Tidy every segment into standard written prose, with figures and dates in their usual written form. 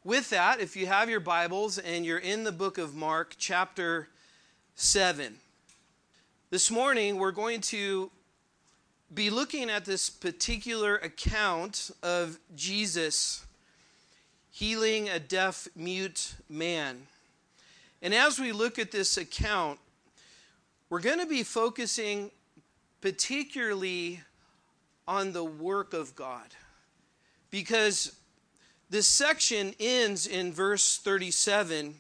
With that, if you have your Bibles and you're in the book of Mark, chapter 7, this morning we're going to be looking at this particular account of Jesus healing a deaf, mute man. And as we look at this account, we're going to be focusing particularly on the work of God, because this section ends in verse 37,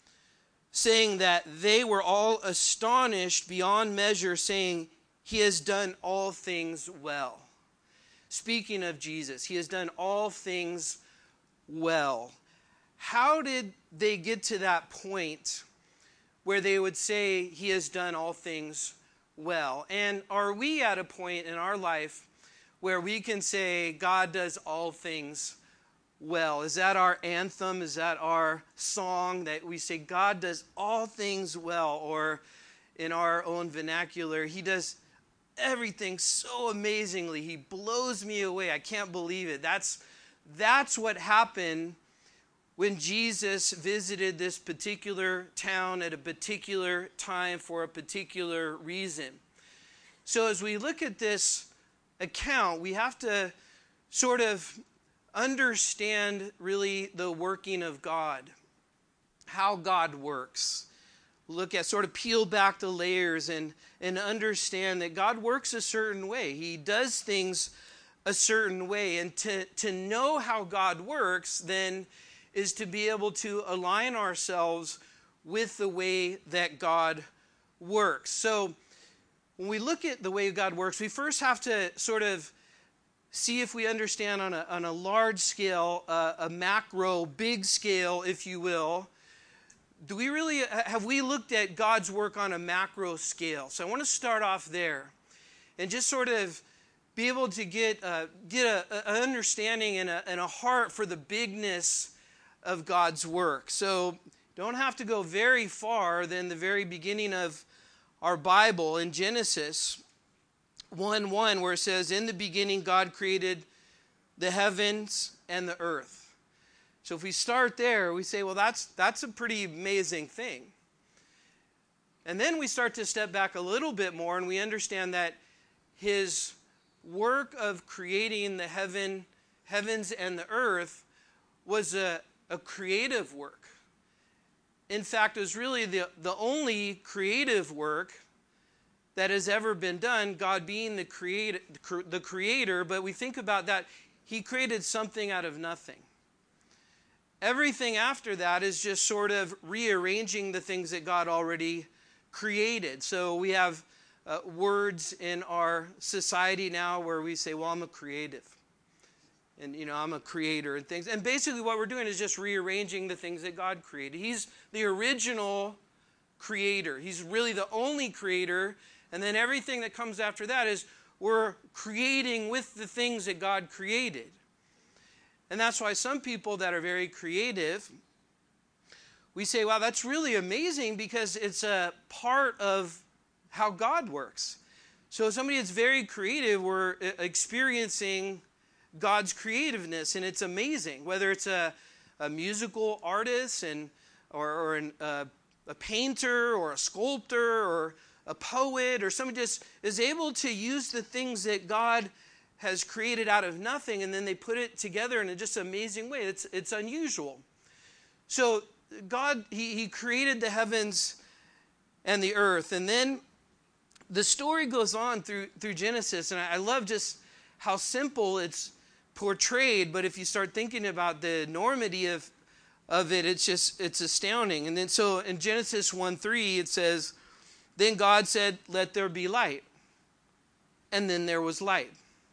saying that they were all astonished beyond measure, saying, "He has done all things well." Speaking of Jesus, he has done all things well. How did they get to that point where they would say he has done all things well? And are we at a point in our life where we can say God does all things well? Is that our anthem? Is that our song that we say God does all things well? Or in our own vernacular, he does everything so amazingly. He blows me away. I can't believe it. That's what happened when Jesus visited this particular town at a particular time for a particular reason. So as we look at this account, we have to sort of understand really the working of God, how God works. Look at, sort of peel back the layers and understand that God works a certain way. He does things a certain way. And to know how God works then is to be able to align ourselves with the way that God works. So when we look at the way God works, we first have to sort of see if we understand on a large scale, a macro, big scale, if you will. Have we looked at God's work on a macro scale? So I want to start off there and just sort of be able to get an understanding and a heart for the bigness of God's work. So don't have to go very far than the very beginning of our Bible in Genesis 1:1, where it says, "In the beginning God created the heavens and the earth." So if we start there, we say, well, that's a pretty amazing thing. And then we start to step back a little bit more and we understand that his work of creating the heavens and the earth was a creative work. In fact, it was really the only creative work that has ever been done, God being the creator, but we think about that, he created something out of nothing. Everything after that is just sort of rearranging the things that God already created. So we have words in our society now where we say, well, I'm a creative. And, I'm a creator and things. And basically what we're doing is just rearranging the things that God created. He's the original creator. He's really the only creator. And then everything that comes after that is we're creating with the things that God created. And that's why some people that are very creative, we say, wow, that's really amazing because it's a part of how God works. So somebody that's very creative, we're experiencing God's creativeness, and it's amazing. Whether it's a musical artist or a painter or a sculptor or a poet or somebody just is able to use the things that God has created out of nothing, and then they put it together in a just amazing way. It's unusual. So God, he created the heavens and the earth, and then the story goes on through Genesis, and I love just how simple it's portrayed, but if you start thinking about the enormity of it, it's astounding. And then so in Genesis 1:3 it says, "Then God said, 'Let there be light.' And then there was light."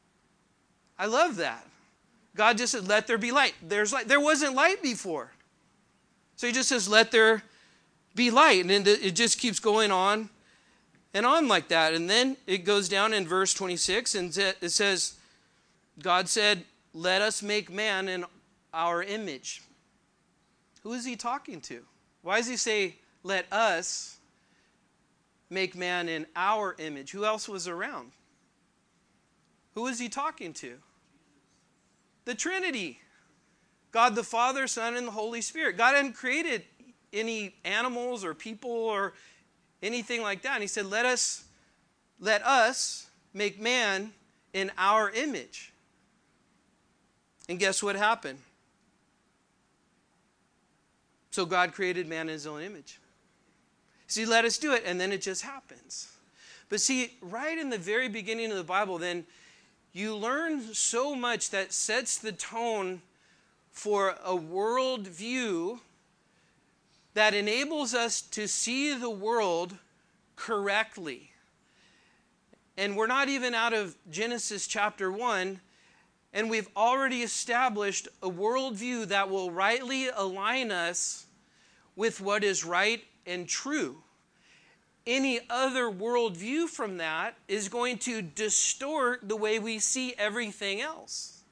I love that. God just said, "Let there be light." There's light. There wasn't light before. So he just says, "Let there be light." And then it just keeps going on and on like that. And then it goes down in verse 26 and it says, God said, "Let us make man in our image." Who is he talking to? Why does he say, "Let us make man in our image"? Who else was around? Who is he talking to? The Trinity. God the Father, Son, and the Holy Spirit. God hadn't created any animals or people or anything like that. And he said, let us make man in our image. And guess what happened? So God created man in his own image. See, let us do it, and then it just happens. But see, right in the very beginning of the Bible, then, you learn so much that sets the tone for a worldview that enables us to see the world correctly. And we're not even out of Genesis chapter 1, and we've already established a worldview that will rightly align us with what is right and true. Any other worldview from that is going to distort the way we see everything else.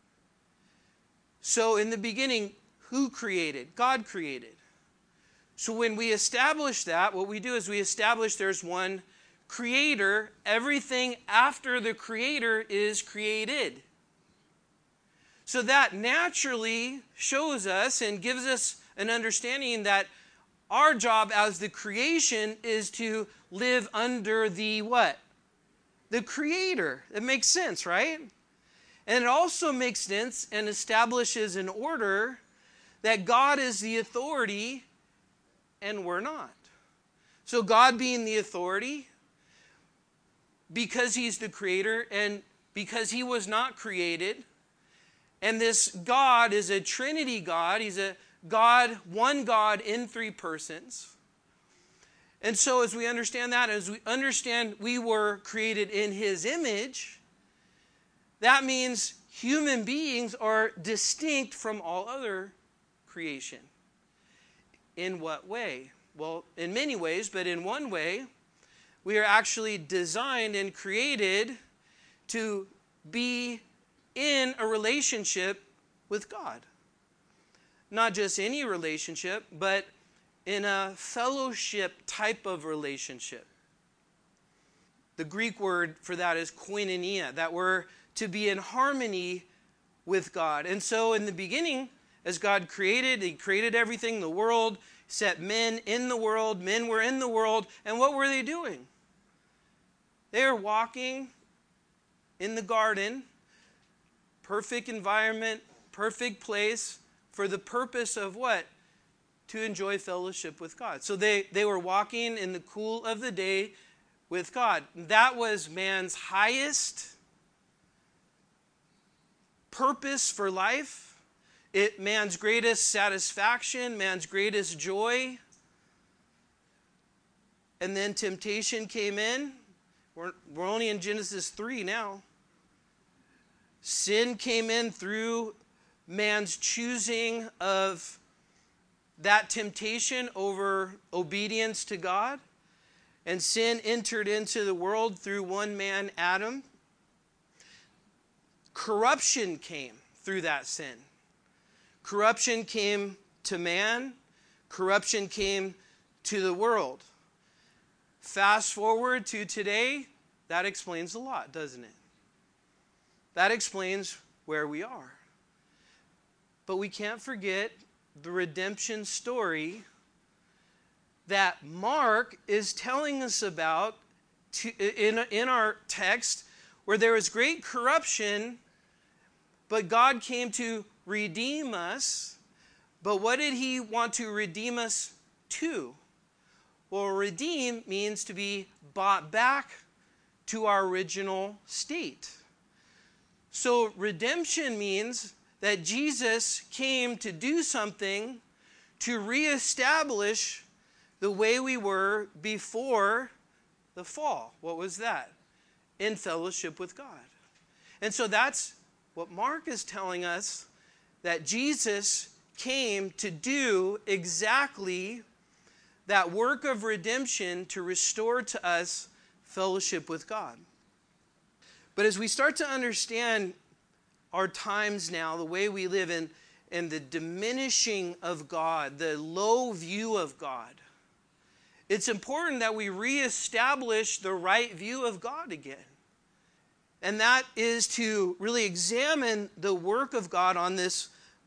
So in the beginning, who created? God created. So when we establish that, what we do is we establish there's one creator. Everything after the creator is created. So that naturally shows us and gives us an understanding that our job as the creation is to live under the what? The creator. It makes sense, right? And it also makes sense and establishes an order that God is the authority and we're not. So God being the authority, because he's the creator and because he was not created, and this God is a Trinity God. He's a God, one God in three persons. And so as we understand that, as we understand we were created in his image, that means human beings are distinct from all other creation. In what way? Well, in many ways, but in one way, we are actually designed and created to be in a relationship with God. Not just any relationship, but in a fellowship type of relationship. The Greek word for that is koinonia, that we're to be in harmony with God. And so in the beginning, as God created, he created everything, the world, set men in the world, men were in the world, and what were they doing? They were walking in the garden, perfect environment, perfect place, for the purpose of what? To enjoy fellowship with God. So they were walking in the cool of the day with God. That was man's highest purpose for life. Man's greatest satisfaction, man's greatest joy. And then temptation came in. We're only in Genesis 3 now. Sin came in through man's choosing of that temptation over obedience to God. And sin entered into the world through one man, Adam. Corruption came through that sin. Corruption came to man. Corruption came to the world. Fast forward to today, that explains a lot, doesn't it? That explains where we are. But we can't forget the redemption story that Mark is telling us about in our text, where there was great corruption, but God came to redeem us. But what did he want to redeem us to? Well, redeem means to be bought back to our original state. So redemption means that Jesus came to do something to reestablish the way we were before the fall. What was that? In fellowship with God. And so that's what Mark is telling us, that Jesus came to do exactly that work of redemption to restore to us fellowship with God. But as we start to understand our times now, the way we live in, and the diminishing of God, the low view of God, it's important that we reestablish the right view of God again. And that is to really examine the work of God on this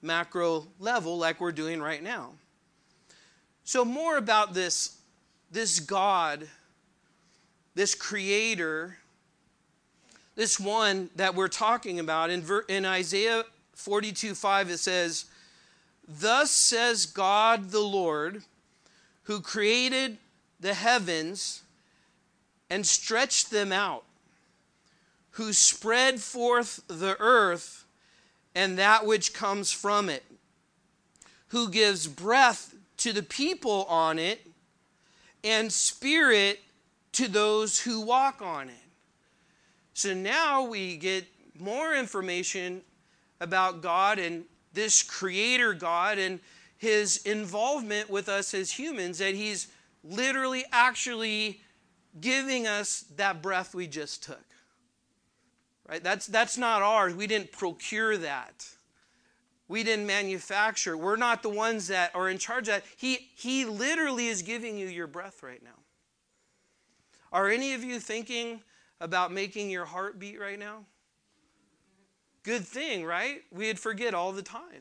macro level like we're doing right now. So more about this God, this creator, this one that we're talking about. In Isaiah 42:5 it says, "Thus says God the Lord, who created the heavens and stretched them out, who spread forth the earth and that which comes from it, who gives breath to the people on it and spirit to those who walk on it." So now we get more information about God and this creator God and his involvement with us as humans, that he's literally actually giving us that breath we just took. Right? That's not ours. We didn't procure that. We didn't manufacture. We're not the ones that are in charge of that. He literally is giving you your breath right now. Are any of you thinking about making your heart beat right now? Good thing, right? We'd forget all the time.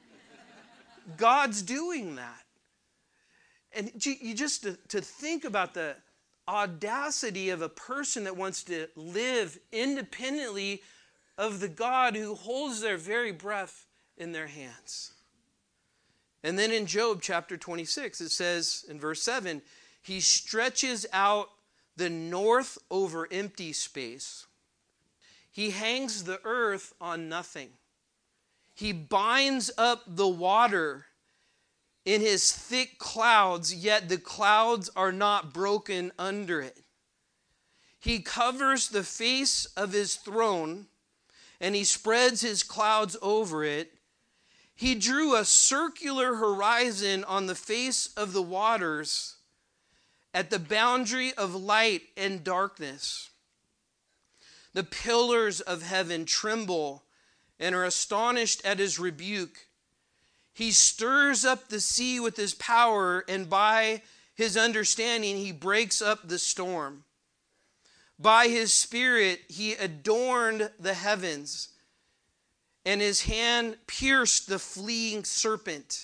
God's doing that. And you just to think about the audacity of a person that wants to live independently of the God who holds their very breath in their hands. And then in Job chapter 26, it says in verse 7, "He stretches out the north over empty space. He hangs the earth on nothing. He binds up the water in his thick clouds, yet the clouds are not broken under it. He covers the face of his throne, and he spreads his clouds over it. He drew a circular horizon on the face of the waters at the boundary of light and darkness. The pillars of heaven tremble and are astonished at his rebuke. He stirs up the sea with his power, and by his understanding he breaks up the storm. By his spirit he adorned the heavens, and his hand pierced the fleeing serpent.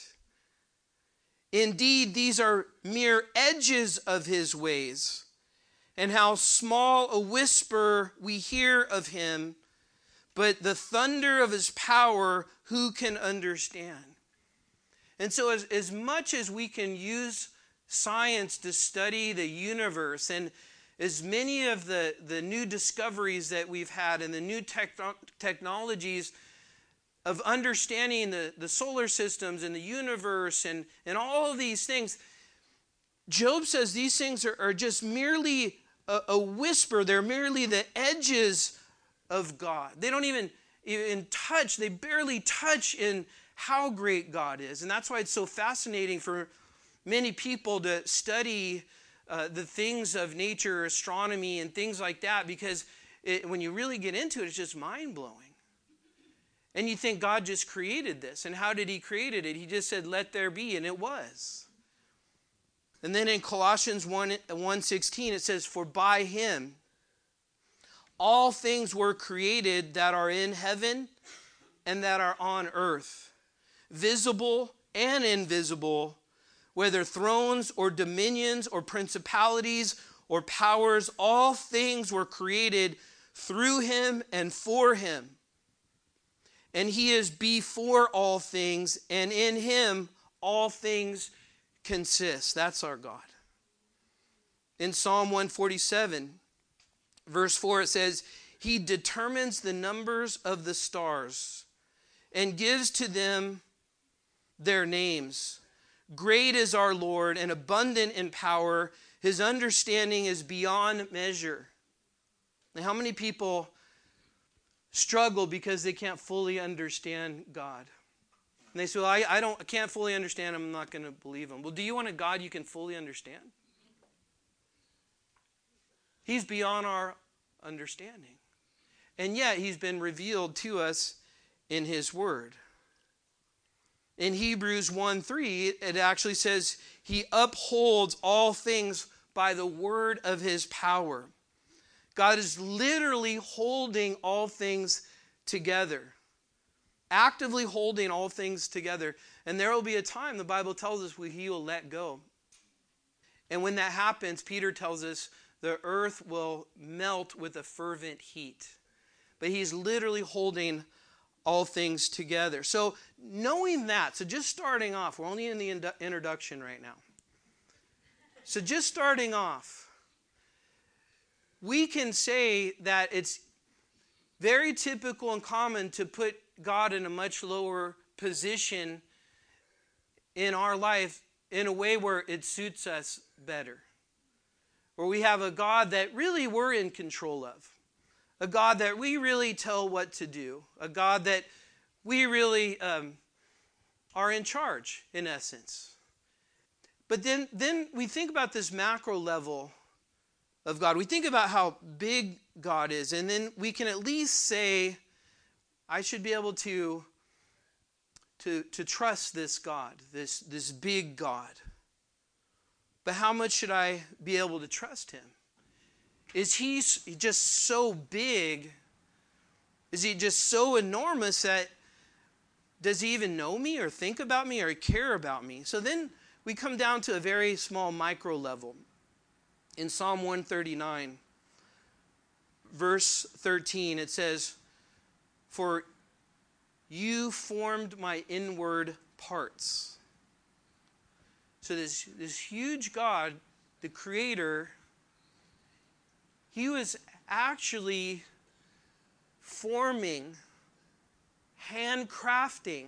Indeed, these are mere edges of his ways, and how small a whisper we hear of him, but the thunder of his power, who can understand?" And so as much as we can use science to study the universe, and as many of the new discoveries that we've had and the new technologies of understanding the solar systems and the universe and all of these things, Job says these things are just merely a whisper. They're merely the edges of God. They don't even touch. They barely touch in how great God is. And that's why it's so fascinating for many people to study the things of nature, astronomy, and things like that, because when you really get into it, it's just mind-blowing. And you think God just created this. And how did he create it? He just said, "Let there be," and it was. And then in Colossians 1:16, it says, "For by him all things were created that are in heaven and that are on earth, visible and invisible, whether thrones or dominions or principalities or powers, all things were created through him and for him. And he is before all things, and in him all things consist." That's our God. In Psalm 147, verse 4, it says, "He determines the numbers of the stars and gives to them their names. Great is our Lord and abundant in power. His understanding is beyond measure." Now, how many people struggle because they can't fully understand God? And they say, "Well, I can't fully understand him. I'm not going to believe him." Well, do you want a God you can fully understand? He's beyond our understanding. And yet, he's been revealed to us in his word. In Hebrews 1:3, it actually says, "He upholds all things by the word of his power." God is literally holding all things together. actively holding all things together. And there will be a time, the Bible tells us, where he will let go. And when that happens, Peter tells us the earth will melt with a fervent heat. But he's literally holding all things together. So knowing that, so just starting off, we're only in the introduction right now. So just starting off, we can say that it's very typical and common to put God in a much lower position in our life in a way where it suits us better. Where we have a God that really we're in control of. A God that we really tell what to do. A God that we really are in charge, in essence. But then we think about this macro level of God. We think about how big God is. And then we can at least say, I should be able to trust this God, this big God. But how much should I be able to trust him? Is he just so big? Is he just so enormous that does he even know me or think about me or care about me? So then we come down to a very small micro level. In Psalm 139, verse 13, it says, "For you formed my inward parts." So this huge God, the Creator, he was actually forming, handcrafting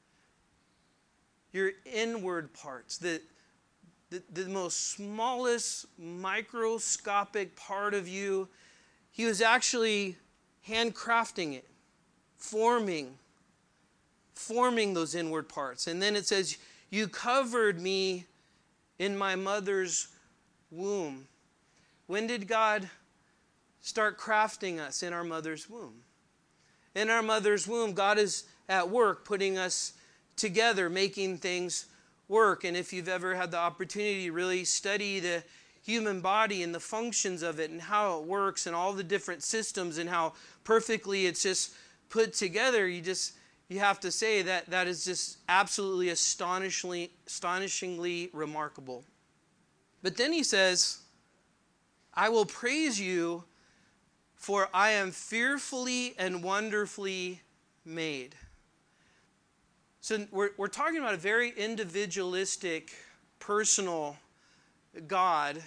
your inward parts, the most smallest microscopic part of you. He was actually handcrafting it, forming those inward parts. And then it says, you covered me in my mother's womb. When did God start crafting us? In our mother's womb. In our mother's womb, God is at work putting us together, making things work. And if you've ever had the opportunity to really study the human body and the functions of it and how it works and all the different systems and how perfectly it's just put together, you have to say that is just absolutely astonishingly remarkable. But then he says, I will praise you, for I am fearfully and wonderfully made. So we're talking about a very individualistic, personal God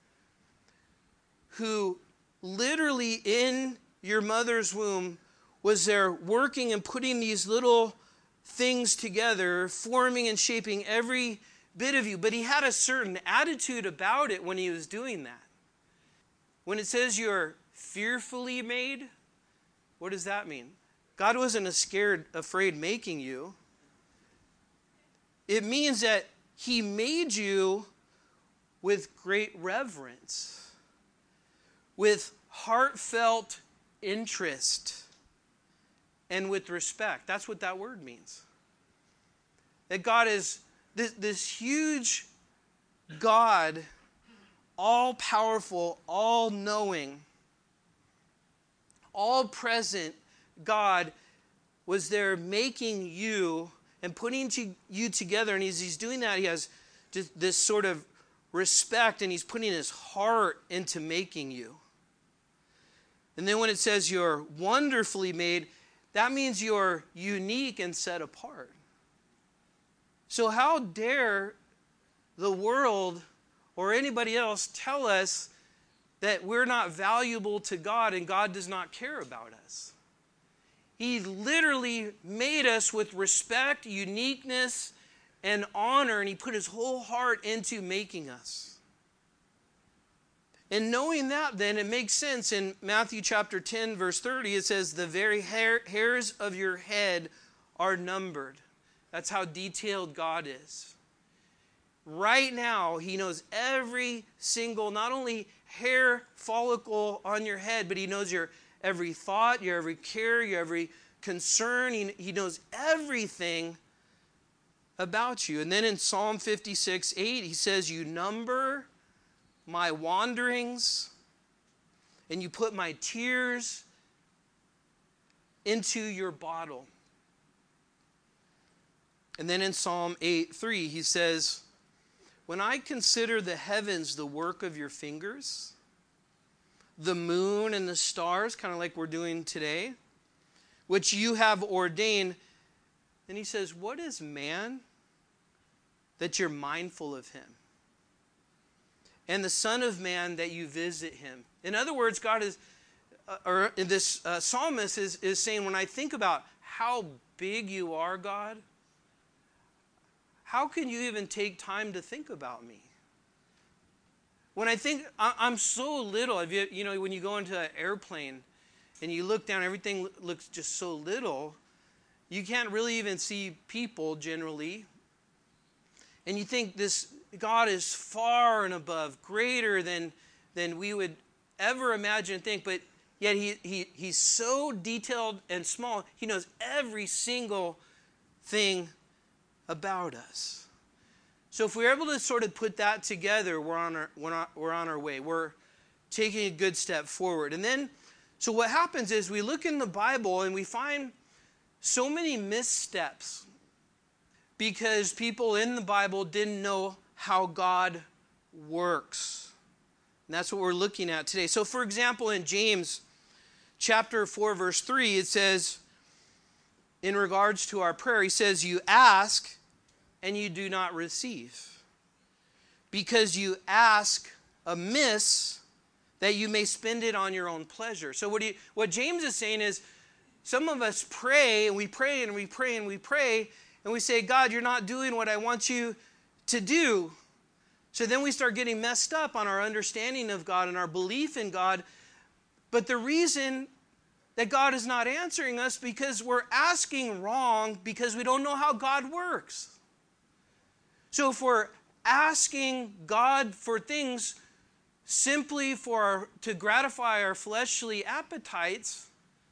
who literally in your mother's womb was there working and putting these little things together, forming and shaping every bit of you. But he had a certain attitude about it when he was doing that. When it says you're fearfully made, what does that mean? God wasn't afraid making you. It means that he made you with great reverence, with heartfelt interest, and with respect. That's what that word means. That God is this huge God, all-powerful, all-knowing, all-present God was there making you and putting you together. And he's doing that. He has just this sort of respect, and he's putting his heart into making you. And then when it says you're wonderfully made, that means you're unique and set apart. So how dare the world or anybody else tell us that we're not valuable to God and God does not care about us? He literally made us with respect, uniqueness, and honor, and he put his whole heart into making us. And knowing that, then, it makes sense. In Matthew chapter 10, verse 30, it says, the very hairs of your head are numbered. That's how detailed God is. Right now, he knows every single, not only hair follicle on your head, but he knows your every thought, your every care, your every concern. He knows everything about you. And then in Psalm 56:8, he says, you number my wanderings, and you put my tears into your bottle. And then in Psalm 8:3, he says, when I consider the heavens, the work of your fingers, the moon and the stars, kind of like we're doing today, which you have ordained. Then he says, what is man that you're mindful of him? And the Son of Man that you visit him. In other words, God is, or this psalmist is saying, when I think about how big you are, God, how can you even take time to think about me? When I think, I'm so little. You know, when you go into an airplane and you look down, everything looks just so little. You can't really even see people generally. And you think this God is far and above, greater than we would ever imagine and think. But yet he's so detailed and small. He knows every single thing about us. So if we're able to sort of put that together, we're on our way. We're taking a good step forward. And then, so what happens is we look in the Bible and we find so many missteps because people in the Bible didn't know how God works. And that's what we're looking at today. So for example, in James chapter 4, verse 3, it says, in regards to our prayer, he says, you ask and you do not receive, because you ask amiss that you may spend it on your own pleasure. So what James is saying is, some of us pray and we pray and we pray and we pray and we say, God, you're not doing what I want you to do. So then we start getting messed up on our understanding of God and our belief in God. But the reason that God is not answering us because we're asking wrong, because we don't know how God works. So if we're asking God for things simply to gratify our fleshly appetites,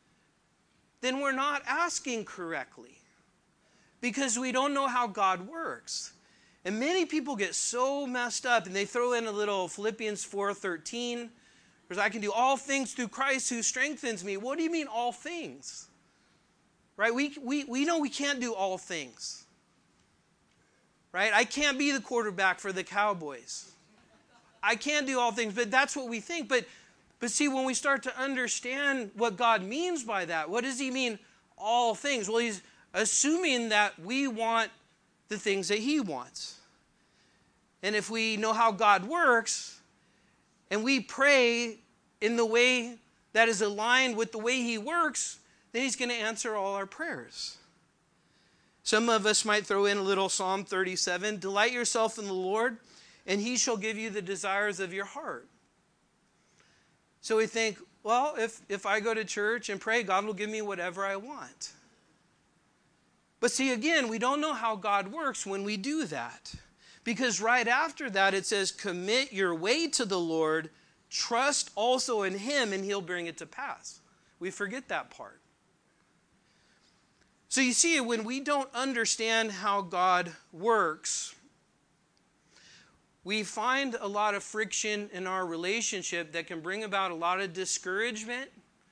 then we're not asking correctly, because we don't know how God works. And many people get so messed up, and they throw in a little Philippians 4:13, because I can do all things through Christ who strengthens me. What do you mean all things? Right? We know we can't do all things. Right? I can't be the quarterback for the Cowboys. I can't do all things, but that's what we think. But see, when we start to understand what God means by that, what does he mean, all things? Well, he's assuming that we want the things that he wants. And if we know how God works, and we pray in the way that is aligned with the way he works, then he's going to answer all our prayers. Some of us might throw in a little Psalm 37, delight yourself in the Lord, and he shall give you the desires of your heart. So we think, well, if I go to church and pray, God will give me whatever I want. But see, again, we don't know how God works when we do that. Because right after that, it says, commit your way to the Lord, trust also in him, and he'll bring it to pass. We forget that part. So you see, when we don't understand how God works, we find a lot of friction in our relationship that can bring about a lot of discouragement.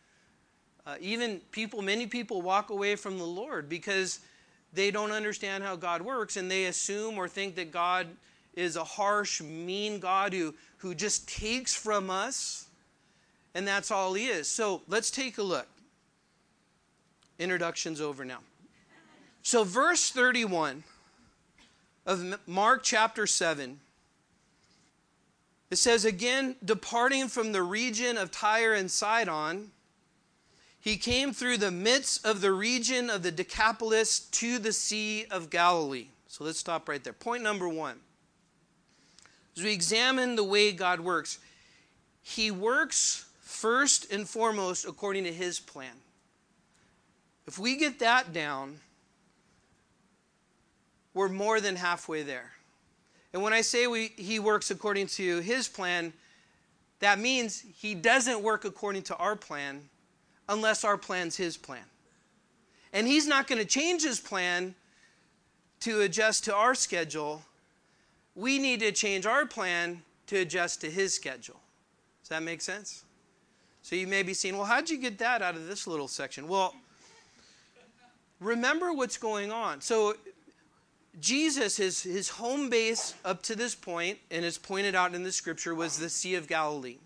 Many people walk away from the Lord because they don't understand how God works, and they assume or think that God is a harsh, mean God who just takes from us, and that's all he is. So let's take a look. Introduction's over now. So verse 31 of Mark chapter 7, it says, again, departing from the region of Tyre and Sidon, he came through the midst of the region of the Decapolis to the Sea of Galilee. So let's stop right there. Point number one. As we examine the way God works, he works first and foremost according to his plan. If we get that down, we're more than halfway there. And when I say he works according to his plan, that means he doesn't work according to our plan unless our plan's his plan. And he's not going to change his plan to adjust to our schedule. We need to change our plan to adjust to his schedule. Does that make sense? So you may be saying, well, how'd you get that out of this little section? Well, remember what's going on. So Jesus, his home base up to this point, and as pointed out in the scripture, was the Sea of Galilee.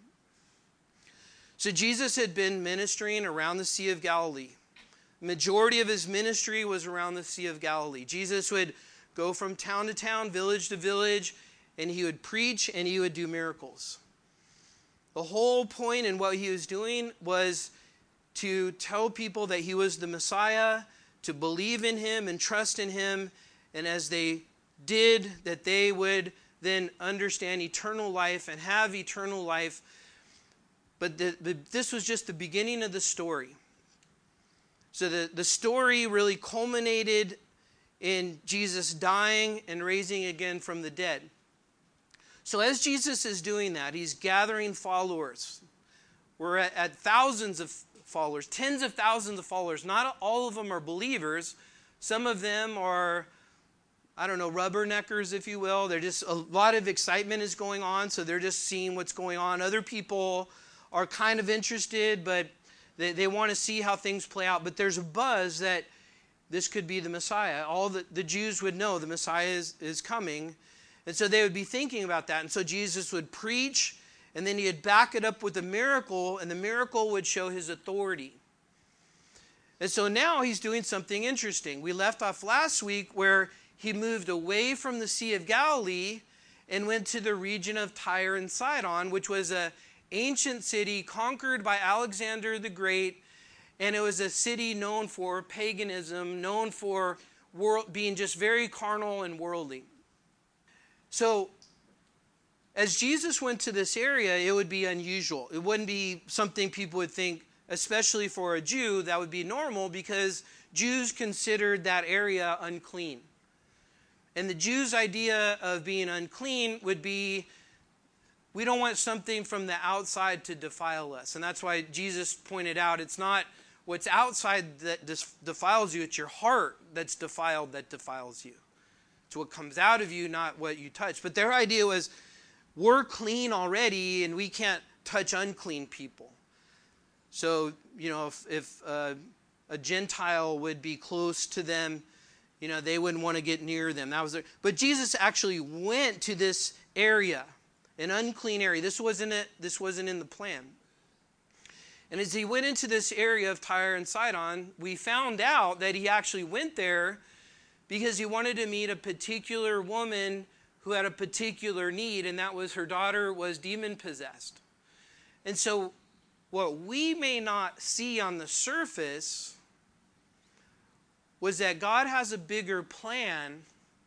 So Jesus had been ministering around the Sea of Galilee. Majority of his ministry was around the Sea of Galilee. Jesus would go from town to town, village to village, and he would preach and he would do miracles. The whole point in what he was doing was to tell people that he was the Messiah, to believe in him and trust in him, and as they did, that they would then understand eternal life and have eternal life. But this was just the beginning of the story. So the story really culminated in Jesus dying and raising again from the dead. So as Jesus is doing that, he's gathering followers. We're at thousands of followers, tens of thousands of followers. Not all of them are believers. Some of them are, rubberneckers, if you will. They're just, a lot of excitement is going on, so they're just seeing what's going on. Other people are kind of interested, but they want to see how things play out. But there's a buzz that this could be the Messiah. All the Jews would know the Messiah is coming. And so they would be thinking about that. And so Jesus would preach, and then he'd back it up with a miracle, and the miracle would show his authority. And so now he's doing something interesting. We left off last week where he moved away from the Sea of Galilee and went to the region of Tyre and Sidon, which was an ancient city conquered by Alexander the Great. And it was a city known for paganism, known for being just very carnal and worldly. So as Jesus went to this area, it would be unusual. It wouldn't be something people would think, especially for a Jew, that would be normal, because Jews considered that area unclean. And the Jews' idea of being unclean would be, we don't want something from the outside to defile us. And that's why Jesus pointed out, it's not what's outside that defiles you, it's your heart that's defiled that defiles you. It's what comes out of you, not what you touch. But their idea was, we're clean already, and we can't touch unclean people. So, if a Gentile would be close to them, they wouldn't want to get near them. That was But Jesus actually went to this area, an unclean area. This wasn't in the plan. And as he went into this area of Tyre and Sidon, we found out that he actually went there because he wanted to meet a particular woman who had a particular need, and that was her daughter was demon-possessed. And so what we may not see on the surface was that God has a bigger plan,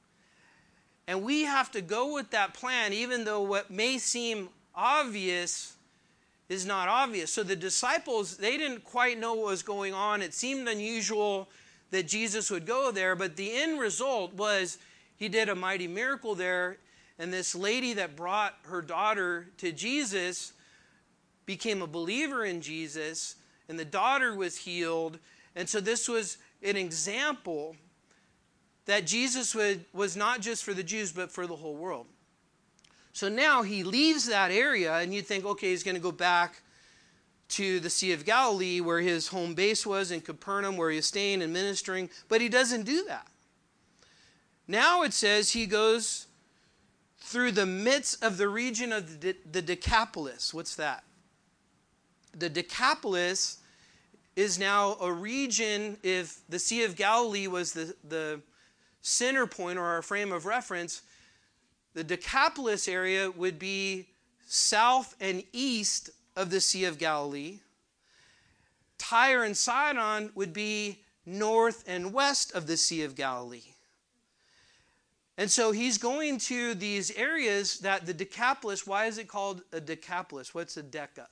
and we have to go with that plan even though what may seem obvious is not obvious. So the disciples, they didn't quite know what was going on. It seemed unusual that Jesus would go there, but the end result was he did a mighty miracle there, and this lady that brought her daughter to Jesus became a believer in Jesus, and the daughter was healed. And so this was an example that Jesus was not just for the Jews, but for the whole world. So now he leaves that area, and you think, okay, he's going to go back to the Sea of Galilee, where his home base was, in Capernaum, where he was staying and ministering. But he doesn't do that. Now it says he goes through the midst of the region of the Decapolis. What's that? The Decapolis is now a region. If the Sea of Galilee was the center point or our frame of reference, the Decapolis area would be south and east of the Sea of Galilee. Tyre and Sidon would be north and west of the Sea of Galilee. And so he's going to these areas that the Decapolis, why is it called a Decapolis? What's a deca?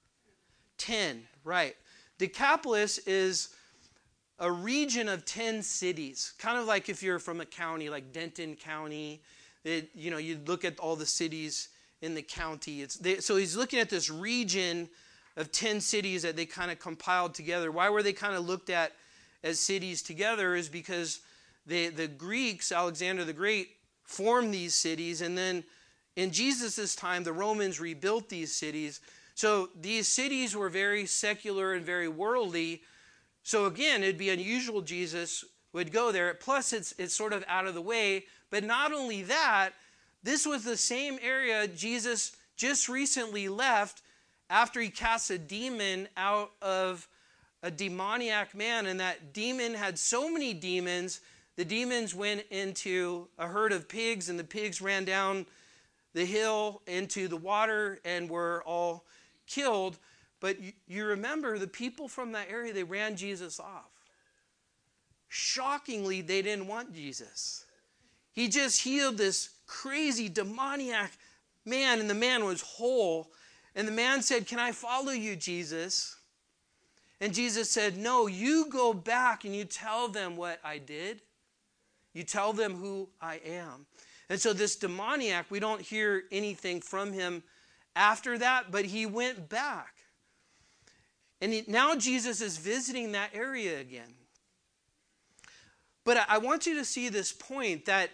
10, right. Decapolis is a region of 10 cities. Kind of like if you're from a county, like Denton County. You look at all the cities in the county. So he's looking at this region of 10 cities that they kind of compiled together. Why were they kind of looked at as cities together is because the Greeks, Alexander the Great, formed these cities. And then in Jesus' time, the Romans rebuilt these cities. So these cities were very secular and very worldly. So again, it'd be unusual Jesus would go there. Plus, it's sort of out of the way. But not only that, this was the same area Jesus just recently left after he cast a demon out of a demoniac man. And that demon had so many demons, the demons went into a herd of pigs, and the pigs ran down the hill into the water and were all killed. But you remember the people from that area, they ran Jesus off. Shockingly, they didn't want Jesus. He just healed this crazy demoniac man, and the man was whole. And the man said, "Can I follow you, Jesus?" And Jesus said, "No, you go back and you tell them what I did. You tell them who I am." And so this demoniac, we don't hear anything from him after that, but he went back. And now Jesus is visiting that area again. But I want you to see this point that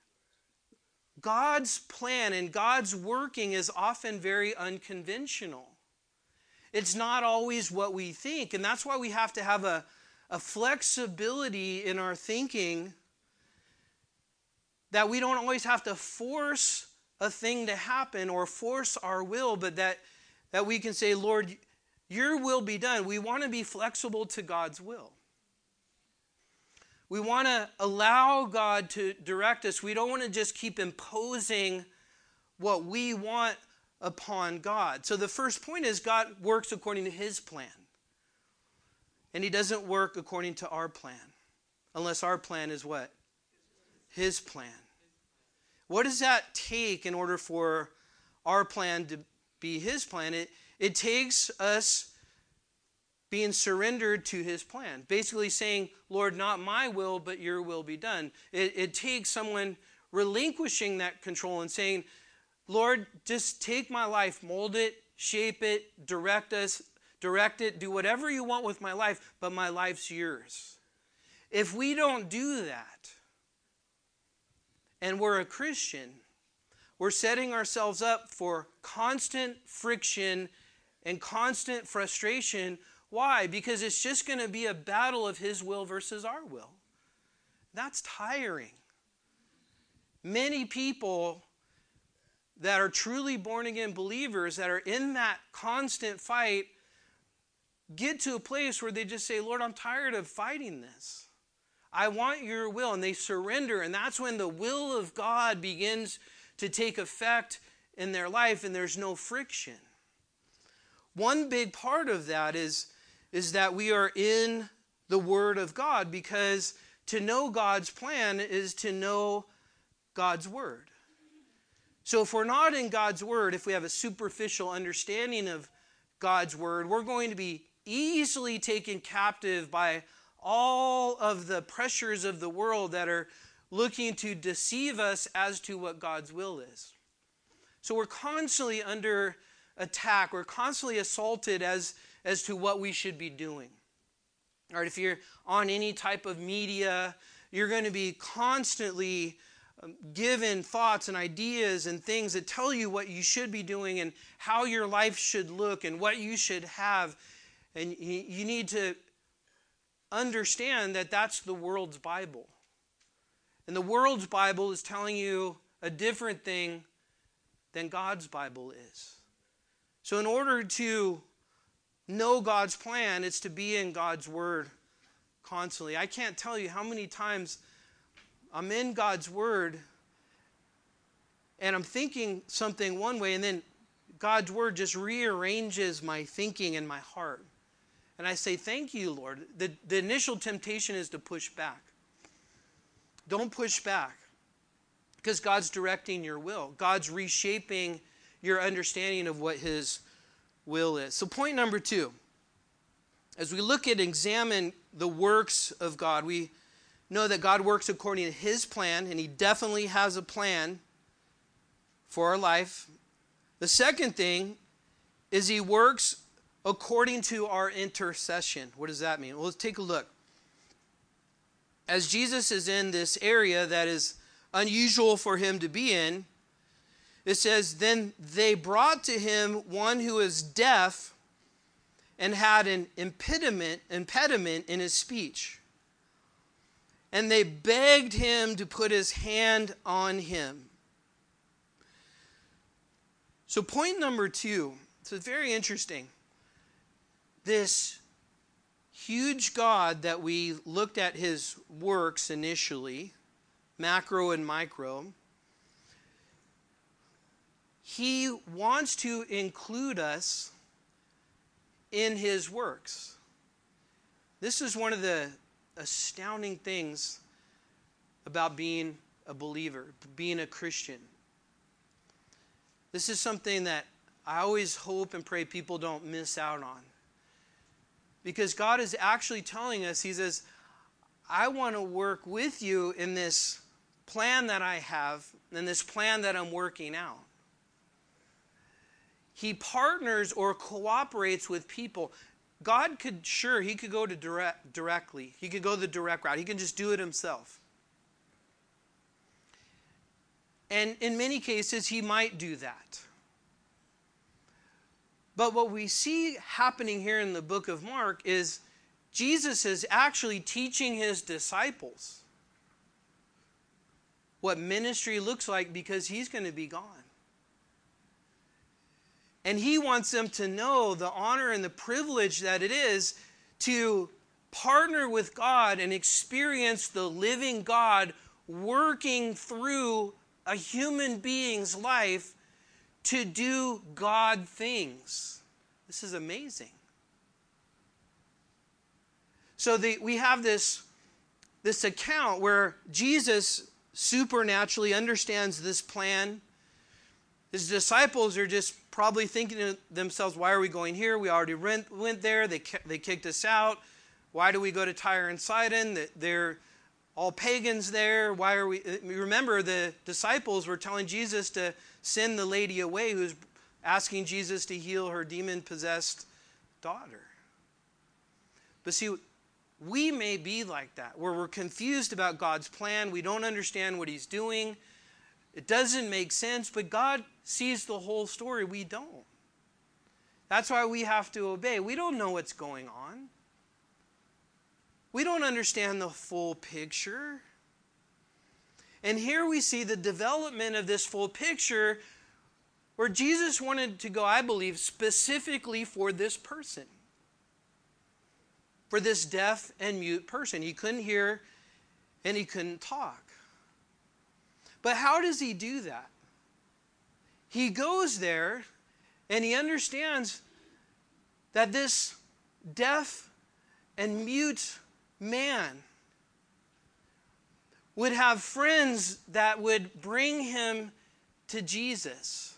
God's plan and God's working is often very unconventional. It's not always what we think. And that's why we have to have a flexibility in our thinking, that we don't always have to force a thing to happen or force our will, but that we can say, "Lord, your will be done." We want to be flexible to God's will. We want to allow God to direct us. We don't want to just keep imposing what we want upon God. So the first point is God works according to his plan. And he doesn't work according to our plan. Unless our plan is what? His plan. What does that take in order for our plan to be his plan? It takes us being surrendered to his plan. Basically saying, "Lord, not my will, but your will be done." It takes someone relinquishing that control and saying, "Lord, just take my life, mold it, shape it, direct it, do whatever you want with my life, but my life's yours." If we don't do that, and we're a Christian, we're setting ourselves up for constant friction and constant frustration. Why? Because it's just going to be a battle of his will versus our will. That's tiring. Many people that are truly born again believers that are in that constant fight get to a place where they just say, "Lord, I'm tired of fighting this. I want your will." And they surrender. And that's when the will of God begins to take effect in their life and there's no friction. One big part of that is that we are in the Word of God, because to know God's plan is to know God's Word. So if we're not in God's Word, if we have a superficial understanding of God's Word, we're going to be easily taken captive by all of the pressures of the world that are looking to deceive us as to what God's will is. So we're constantly under attack. We're constantly assaulted as to what we should be doing. All right, if you're on any type of media, you're going to be constantly given thoughts and ideas and things that tell you what you should be doing and how your life should look and what you should have. And you need to understand that that's the world's Bible. And the world's Bible is telling you a different thing than God's Bible is. So in order to know God's plan, it's to be in God's Word constantly. I can't tell you how many times I'm in God's Word and I'm thinking something one way, and then God's Word just rearranges my thinking and my heart. And I say, "Thank you, Lord." The initial temptation is to push back. Don't push back, because God's directing your will. God's reshaping your understanding of what his will is. So point number 2, as we look at examine the works of God, we know that God works according to his plan, and he definitely has a plan for our life. The second thing is he works according to our intercession. What does that mean? Well, let's take a look. As Jesus is in this area that is unusual for him to be in, it says, "Then they brought to him one who is deaf and had an impediment in his speech. and they begged him to put his hand on him. So point number 2, so it's very interesting. This huge God that we looked at his works initially, macro and micro, he wants to include us in his works. This is one of the astounding things about being a believer, being a Christian. This is something that I always hope and pray people don't miss out on. Because God is actually telling us, he says, I want to work with you in this plan that I have, and this plan that I'm working out. He partners or cooperates with people. God could, he could go to directly. He could go the direct route. He can just do it himself. And in many cases, he might do that. But what we see happening here in the book of Mark is Jesus is actually teaching his disciples what ministry looks like because he's going to be gone. And he wants them to know the honor and the privilege that it is to partner with God and experience the living God working through a human being's life to do God things. This is amazing. So we have this account where Jesus supernaturally understands this plan. His disciples are just probably thinking to themselves, why are we going here? We already went there. They kicked us out. Why do we go to Tyre and Sidon? They're all pagans there. Why are we? Remember, the disciples were telling Jesus to send the lady away who's asking Jesus to heal her demon-possessed daughter. But see, we may be like that, where we're confused about God's plan. We don't understand what he's doing. It doesn't make sense, but God sees the whole story. We don't. That's why we have to obey. We don't know what's going on. We don't understand the full picture. And here we see the development of this full picture where Jesus wanted to go, I believe, specifically for this person. For this deaf and mute person. He couldn't hear and he couldn't talk. But how does he do that? He goes there and he understands that this deaf and mute man would have friends that would bring him to Jesus.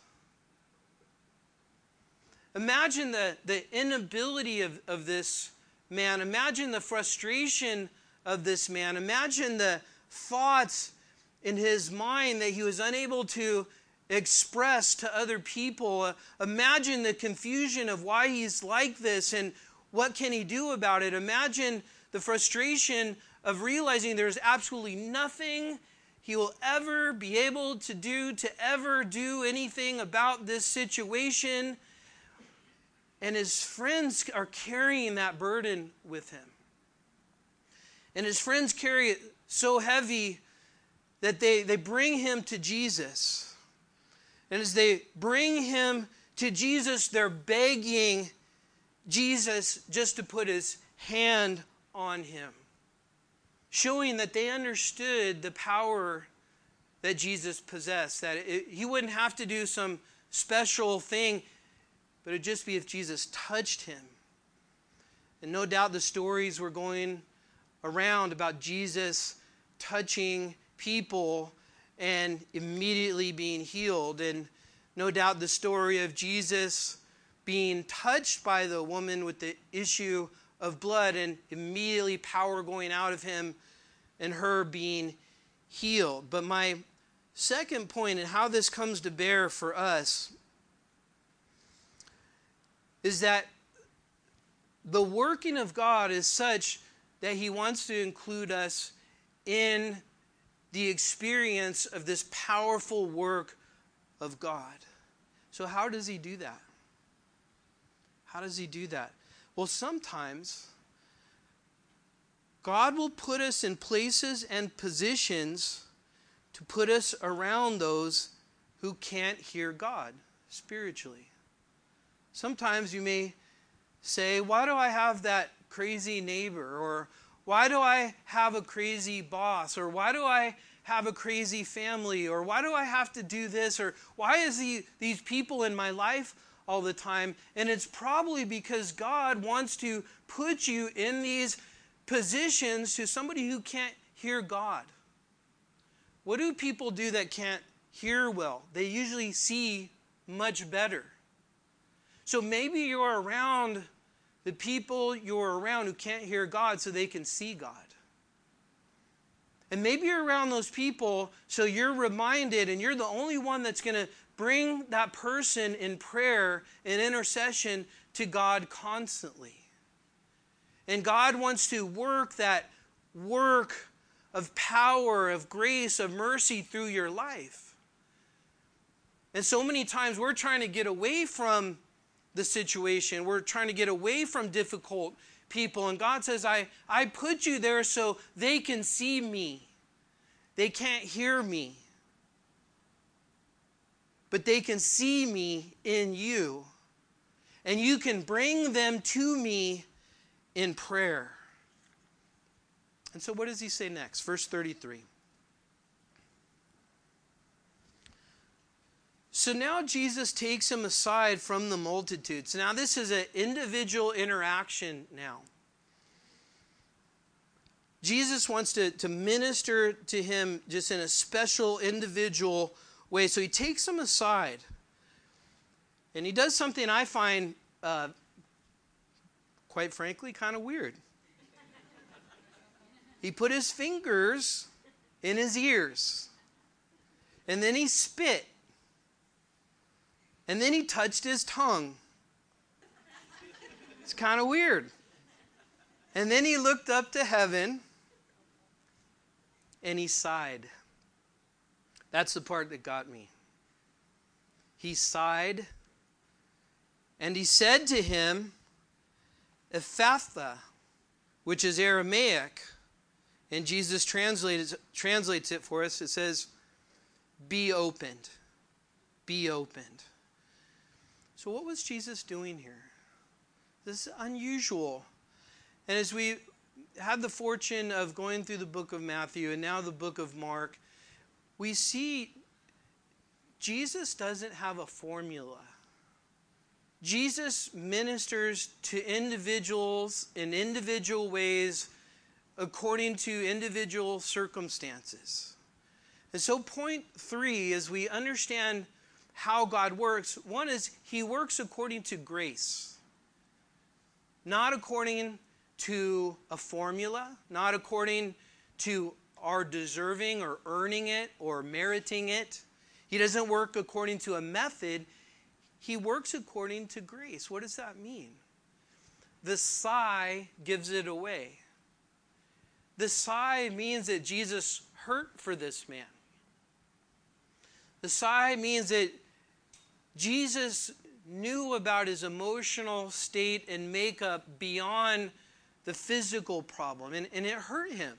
Imagine the inability of this man. Imagine the frustration of this man. Imagine the thoughts in his mind that he was unable to express to other people. Imagine the confusion of why he's like this and what can he do about it. Imagine the frustration of realizing there's absolutely nothing he will ever be able to ever do anything about this situation. And his friends are carrying that burden with him. And his friends carry it so heavy that they bring him to Jesus. And as they bring him to Jesus, they're begging Jesus just to put his hand on him, showing that they understood the power that Jesus possessed, that he wouldn't have to do some special thing, but it'd just be if Jesus touched him. And no doubt the stories were going around about Jesus touching people and immediately being healed. And no doubt the story of Jesus being touched by the woman with the issue of blood and immediately power going out of him and her being healed. But my second point and how this comes to bear for us is that the working of God is such that he wants to include us in the experience of this powerful work of God. So how does he do that? How does he do that? Well, sometimes God will put us in places and positions to put us around those who can't hear God spiritually. Sometimes you may say, why do I have that crazy neighbor? Or why do I have a crazy boss? Or why do I have a crazy family? Or why do I have to do this? Or why is these people in my life all the time? And it's probably because God wants to put you in these positions to somebody who can't hear God. What do people do that can't hear well? They usually see much better. So maybe you're around the people you're around who can't hear God so they can see God. And maybe you're around those people so you're reminded, and you're the only one that's going to bring that person in prayer and intercession to God constantly. And God wants to work that work of power, of grace, of mercy through your life. And so many times we're trying to get away from the situation. We're trying to get away from difficult people. And God says, I put you there so they can see me. They can't hear me. But they can see me in you. And you can bring them to me in prayer. And so what does he say next? Verse 33. So now Jesus takes him aside from the multitudes. Now this is an individual interaction now. Jesus wants to minister to him just in a special individual way. So he takes him aside. And he does something I find, quite frankly, kind of weird. He put his fingers in his ears. And then he spit. And then he touched his tongue. It's kind of weird. And then he looked up to heaven and he sighed. That's the part that got me. He sighed and he said to him, Ephphatha, which is Aramaic, and Jesus translates it for us. It says, be opened. Be opened. So what was Jesus doing here? This is unusual. And as we had the fortune of going through the book of Matthew and now the book of Mark, we see Jesus doesn't have a formula. Jesus ministers to individuals in individual ways according to individual circumstances. And so point 3, as we understand how God works, one is he works according to grace. Not according to a formula, not according to our deserving or earning it or meriting it. He doesn't work according to a method. He works according to grace. What does that mean? The sigh gives it away. The sigh means that Jesus hurt for this man. The sigh means that Jesus knew about his emotional state and makeup beyond the physical problem. And it hurt him.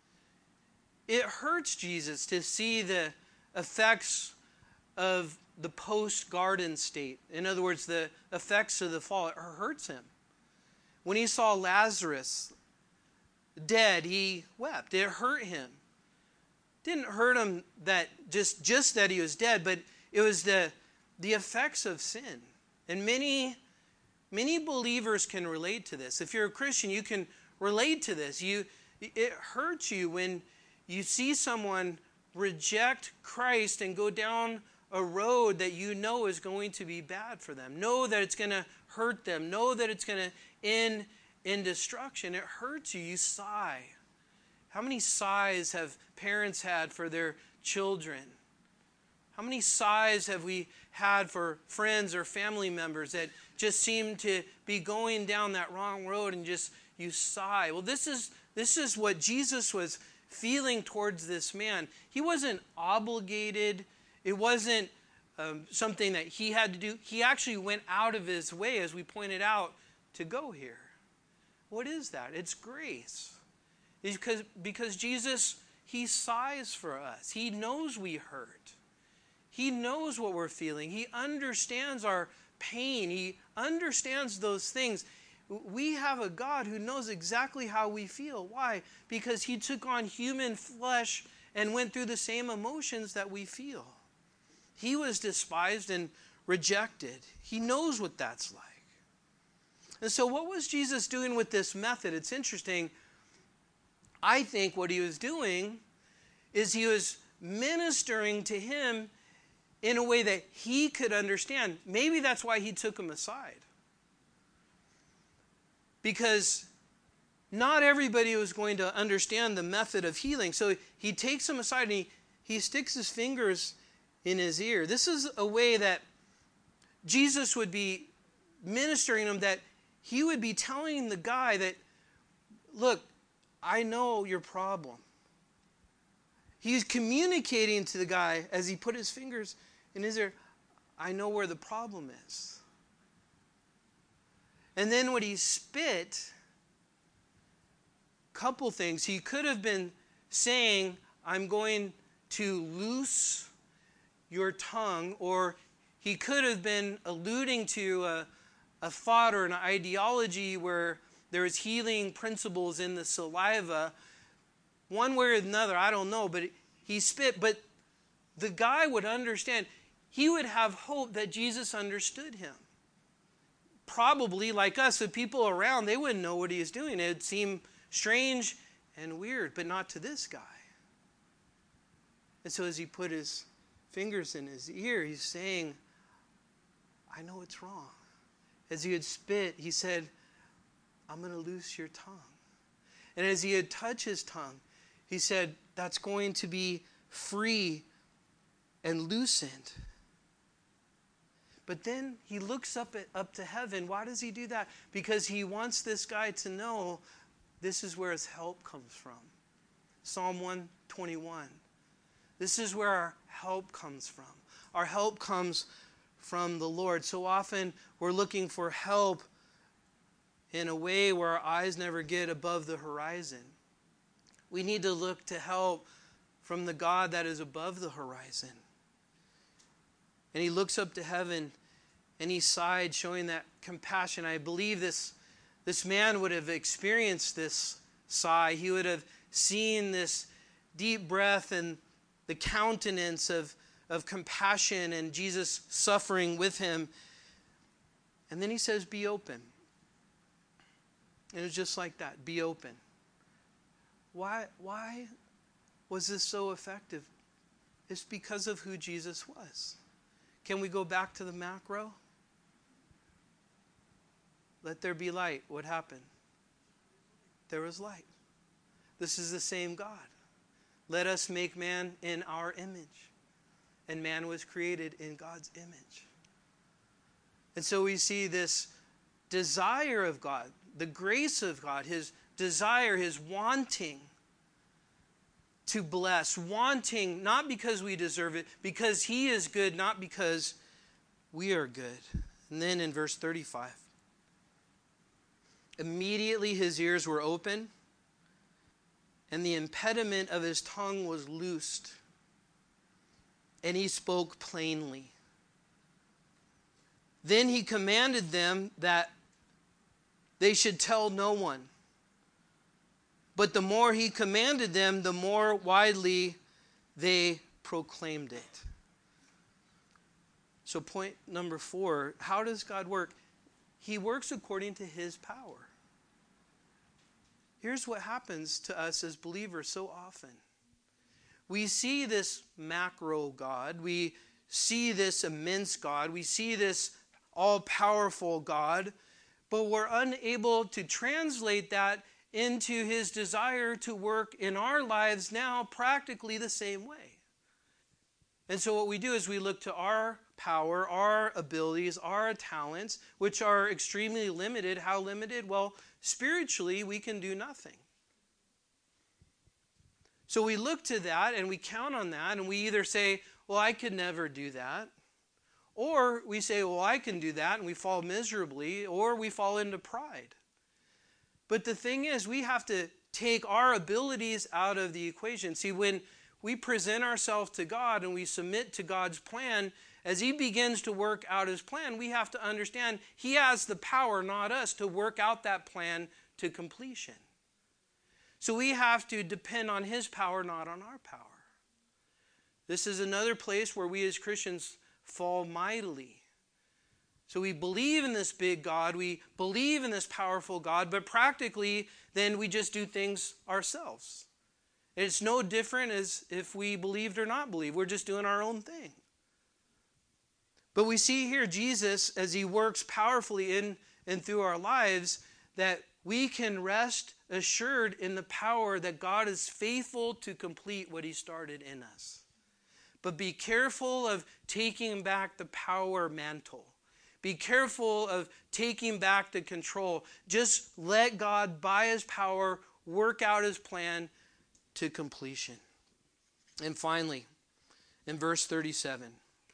It hurts Jesus to see the effects of the post-garden state. In other words, the effects of the fall. It hurts him. When he saw Lazarus dead, he wept. It hurt him. It didn't hurt him that just that he was dead, but it was the effects of sin. And many believers can relate to this. If you're a Christian, you can relate to this. It hurts you when you see someone reject Christ and go down a road that you know is going to be bad for them. Know that it's going to hurt them. Know that it's going to end in destruction. It hurts you. You sigh. How many sighs have parents had for their children? How many sighs have we had for friends or family members that just seem to be going down that wrong road, and just you sigh? Well, this is what Jesus was feeling towards this man. He wasn't obligated. It wasn't something that he had to do. He actually went out of his way, as we pointed out, to go here. What is that? It's grace. is because Jesus, he sighs for us. He knows we hurt. He knows what we're feeling. He understands our pain. He understands those things. We have a God who knows exactly how we feel. Why? Because he took on human flesh and went through the same emotions that we feel. He was despised and rejected. He knows what that's like. And so what was Jesus doing with this method? It's interesting. I think what he was doing is he was ministering to him in a way that he could understand. Maybe that's why he took him aside. Because not everybody was going to understand the method of healing. So he takes him aside and he sticks his fingers in his ear. This is a way that Jesus would be ministering to him, that he would be telling the guy that, look, I know your problem. He's communicating to the guy as he put his fingers in his ear, I know where the problem is. And then when he spit, couple things. He could have been saying, I'm going to loose your tongue, or he could have been alluding to a thought or an ideology where there's healing principles in the saliva. One way or another, I don't know, but he spit. But the guy would understand. He would have hope that Jesus understood him. Probably, like us, the people around, they wouldn't know what he was doing. It would seem strange and weird, but not to this guy. And so as he put his fingers in his ear, he's saying, I know it's wrong. As he had spit, he said, I'm going to loose your tongue. And as he had touched his tongue, he said, that's going to be free and loosened. But then he looks up to heaven. Why does he do that? Because he wants this guy to know this is where his help comes from. Psalm 121. This is where our help comes from. Our help comes from the Lord. So often we're looking for help in a way where our eyes never get above the horizon. We need to look to help from the God that is above the horizon. And he looks up to heaven and he sighed, showing that compassion. I believe this man would have experienced this sigh. He would have seen this deep breath and the countenance of compassion and Jesus suffering with him. And then he says, be open. And it's just like that, be open. Why was this so effective? It's because of who Jesus was. Can we go back to the macro? Let there be light. What happened? There was light. This is the same God. Let us make man in our image. And man was created in God's image. And so we see this desire of God, the grace of God, his desire, his wanting to bless, wanting not because we deserve it, because he is good, not because we are good. And then in verse 35, immediately his ears were open, and the impediment of his tongue was loosed, and he spoke plainly. Then he commanded them that they should tell no one. But the more he commanded them, the more widely they proclaimed it. So point number 4, how does God work? He works according to his power. Here's what happens to us as believers so often. We see this macro God. We see this immense God. We see this all-powerful God. But we're unable to translate that into his desire to work in our lives now practically the same way. And so what we do is we look to our power, our abilities, our talents, which are extremely limited. How limited? Well, spiritually, we can do nothing. So we look to that and we count on that, and we either say, well, I could never do that. Or we say, well, I can do that, and we fall miserably, or we fall into pride. But the thing is, we have to take our abilities out of the equation. See, when we present ourselves to God and we submit to God's plan, as He begins to work out His plan, we have to understand He has the power, not us, to work out that plan to completion. So we have to depend on His power, not on our power. This is another place where we as Christians fall mightily. So we believe in this big God, we believe in this powerful God, but practically then we just do things ourselves. And it's no different as if we believed or not believed. We're just doing our own thing. But we see here Jesus, as He works powerfully in and through our lives, that we can rest assured in the power that God is faithful to complete what He started in us. But be careful of taking back the power mantle. Be careful of taking back the control. Just let God, by His power, work out His plan to completion. And finally, in verse 37,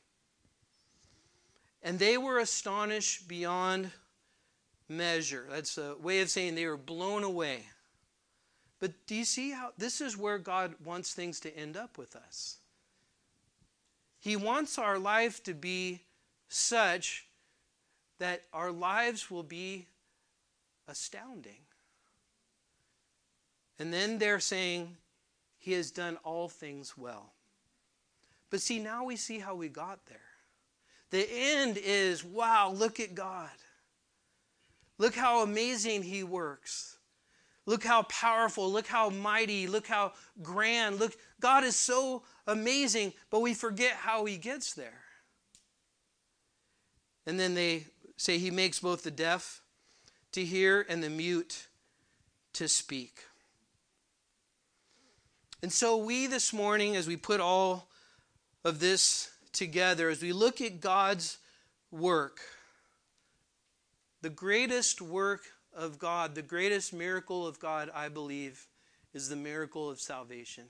and they were astonished beyond measure. That's a way of saying they were blown away. But do you see how this is where God wants things to end up with us? He wants our life to be such that our lives will be astounding. And then they're saying, He has done all things well. But see, now we see how we got there. The end is, wow, look at God. Look how amazing He works. Look how powerful, look how mighty, look how grand. Look, God is so amazing, but we forget how He gets there. And then they say He makes both the deaf to hear and the mute to speak. And so we this morning, as we put all of this together, as we look at God's work, the greatest work of God, the greatest miracle of God, I believe, is the miracle of salvation.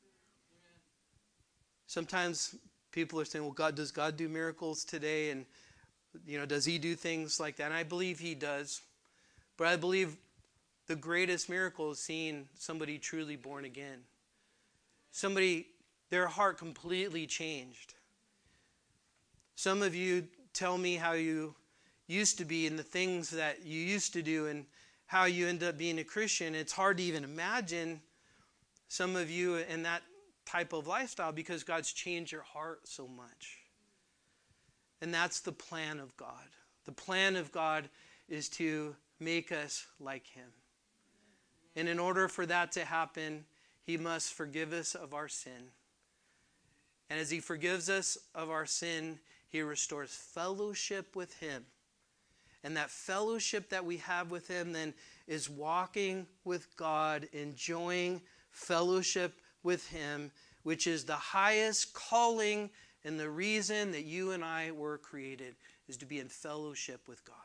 Sometimes people are saying, well, does God do miracles today? And, does He do things like that? And I believe He does. But I believe the greatest miracle is seeing somebody truly born again. Somebody, their heart completely changed. Some of you tell me how you used to be and the things that you used to do and how you end up being a Christian. It's hard to even imagine some of you in that type of lifestyle because God's changed your heart so much. And that's the plan of God. The plan of God is to make us like Him. And in order for that to happen, He must forgive us of our sin. And as He forgives us of our sin, He restores fellowship with Him. And that fellowship that we have with Him then is walking with God, enjoying fellowship with Him, which is the highest calling and the reason that you and I were created, is to be in fellowship with God.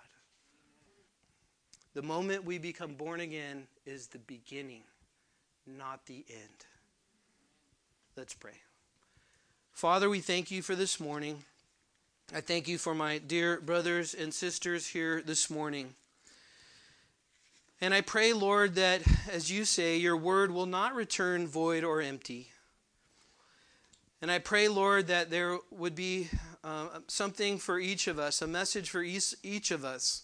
The moment we become born again is the beginning, not the end. Let's pray. Father, we thank You for this morning. I thank You for my dear brothers and sisters here this morning. And I pray, Lord, that as You say, Your word will not return void or empty. And I pray, Lord, that there would be something for each of us, a message for each of us.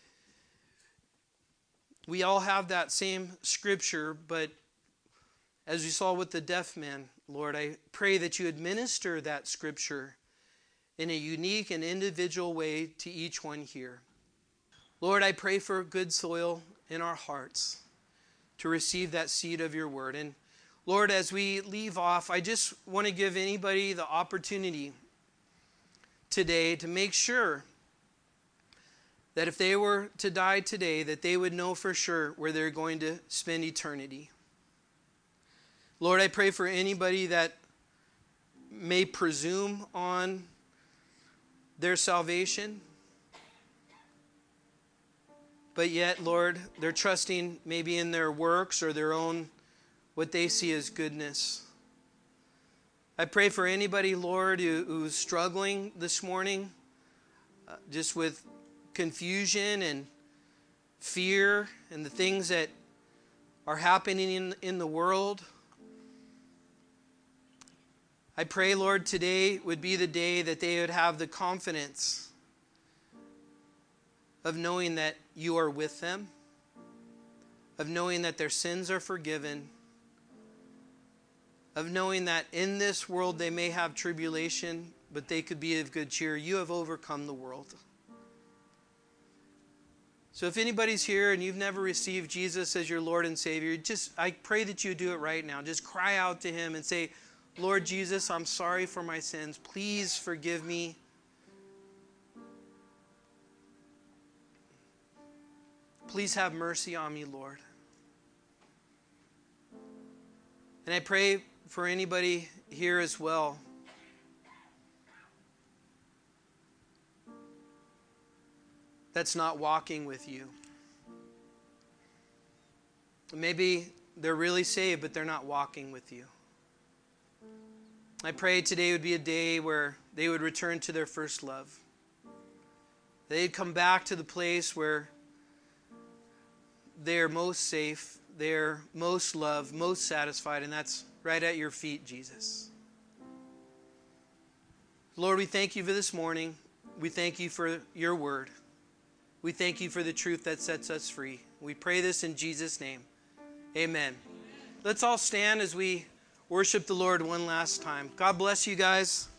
We all have that same scripture, but as we saw with the deaf man, Lord, I pray that You administer that scripture in a unique and individual way to each one here. Lord, I pray for good soil in our hearts to receive that seed of Your word. And Lord, as we leave off, I just want to give anybody the opportunity today to make sure that if they were to die today, that they would know for sure where they're going to spend eternity. Lord, I pray for anybody that may presume on their salvation, but yet, Lord, they're trusting maybe in their works or their own, what they see as goodness. I pray for anybody, Lord, who's struggling this morning just with confusion and fear and the things that are happening in the world. I pray, Lord, today would be the day that they would have the confidence of knowing that you are with them, of knowing that their sins are forgiven, of knowing that in this world they may have tribulation, but they could be of good cheer. You have overcome the world. So if anybody's here and you've never received Jesus as your Lord and Savior, I pray that you do it right now. Just cry out to him and say, Lord Jesus, I'm sorry for my sins. Please forgive me. Please have mercy on me, Lord. And I pray for anybody here as well that's not walking with you. Maybe they're really saved, but they're not walking with you. I pray today would be a day where they would return to their first love. They'd come back to the place where they're most safe, they're most loved, most satisfied, and that's right at your feet, Jesus. Lord, we thank you for this morning. We thank you for your word. We thank you for the truth that sets us free. We pray this in Jesus' name. Amen. Let's all stand as we worship the Lord one last time. God bless you guys.